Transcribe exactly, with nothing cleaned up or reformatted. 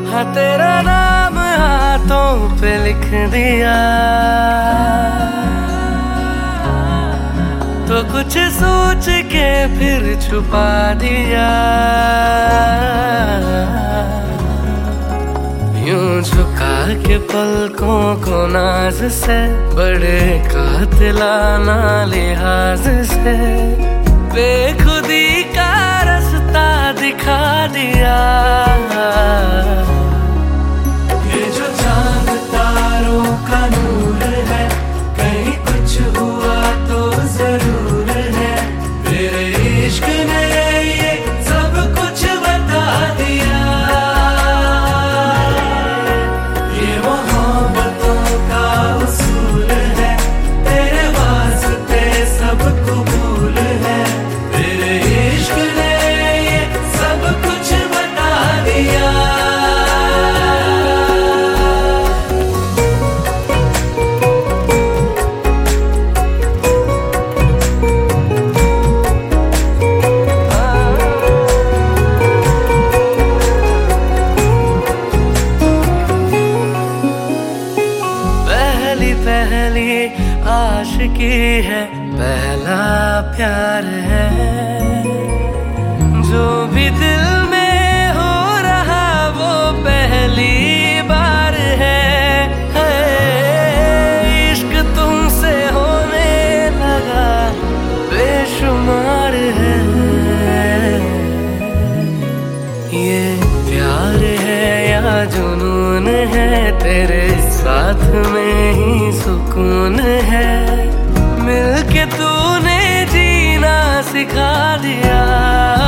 हाँ तेरा नाम हाथों पे लिख दिया तो कुछ सोच के फिर छुपा दिया। यूं झुका के पलकों को नाज से, बड़े कातिलाना लिहाज से बेखुदी का रास्ता दिखा दिया। ये जो चांद तारों का नूर है, कहीं कुछ हुआ तो जरूर है। तेरे इश्क ने ये सब कुछ बता दिया। ये मोहब्बतों का उसूल है, तेरे वास्ते सब कबूल है। तेरे इश्क ने ये सब कुछ बता दिया। पहली आशिकी है, पहला प्यार है। जो भी दिल में हो रहा वो पहली बार है, है। इश्क तुमसे होने लगा बेशुमार है। ये प्यार है या जुनून है, तेरे साथ में ही सुकून है। मिलके तूने जीना सिखा दिया।